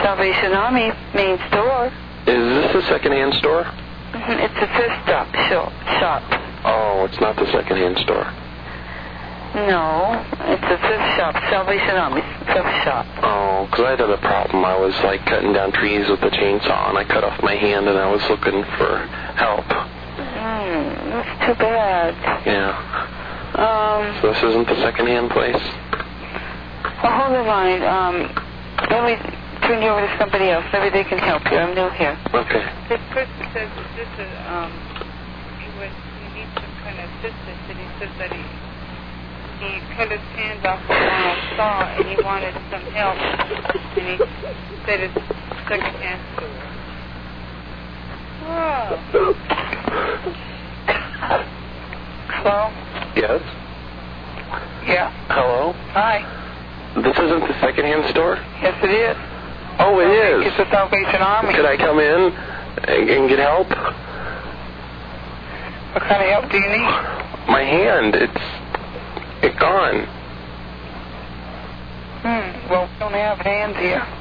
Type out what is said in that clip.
Salvation Army main store. Is this a second-hand store? It's a thrift shop. Oh, it's not the second-hand store. No, it's a thrift shop. Salvation Army thrift shop. Oh, because I had a problem. I was, like, cutting down trees with the chainsaw, and I cut off my hand, and I was looking for help. That's too bad. Yeah. So this isn't the second-hand place? Well, hold the line. Let me turn you over to somebody else. Maybe they can help you. I'm new here. Okay. This person says, is this he needs some kind of assistance, and he says that he cut his hand off with a saw, and he wanted some help, and he said it's second-hand store. Whoa. Hello? Yes? Yeah. Hello? Hi. This isn't the second-hand store? Yes, it is. Oh, it is? It's the Salvation Army. Could I come in and get help? What kind of help do you need? My hand, it's gone. Well, we don't have hands here.